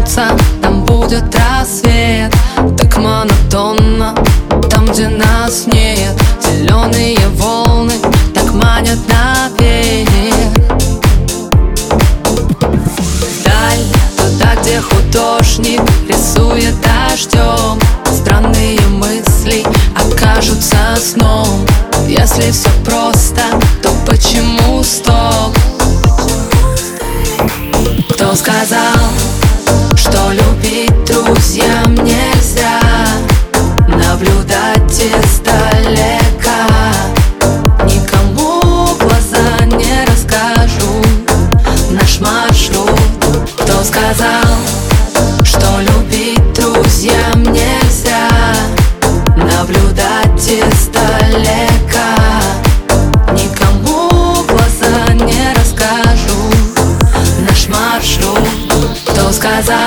солнца, там будет рассвет. Так монотонно, там, где нас нет. Зеленые волны так манят наверх. Вдаль, туда, где художник рисует дождем. Странные мысли окажутся сном. Если все просто, то почему стоп? Кто сказал, что любить друзьям нельзя? Наблюдать издалека, никому глаза не расскажу наш маршрут. Кто сказал, что любить друзьям нельзя? Наблюдать издалека, никому глаза не расскажу наш маршрут. Кто сказал?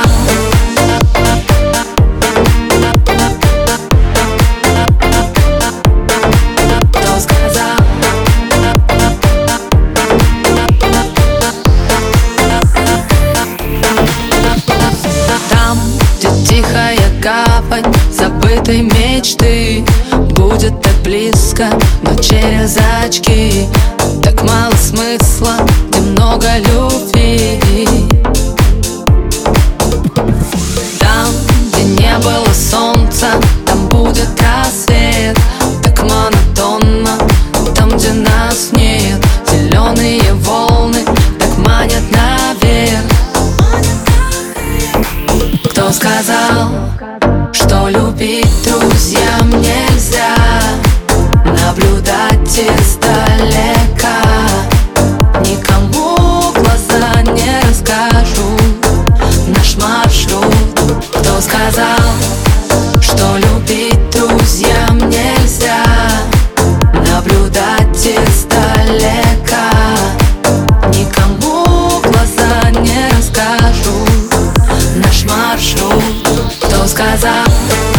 Тихая гавань забытой мечты будет так близко, но через очки. Так мало смысла, где много любви. Там, где не было солнца, там будет рассвет. Так монотонно, там, где нас нет. Зеленые волны так манят наверх. Кто сказал, что любить друзьям нельзя? Наблюдать издалека, никому глаза не расскажу наш маршрут. Кто сказал, что любить друзьям нельзя? Наблюдать издалека, никому глаза не расскажу наш маршрут. Кто сказал?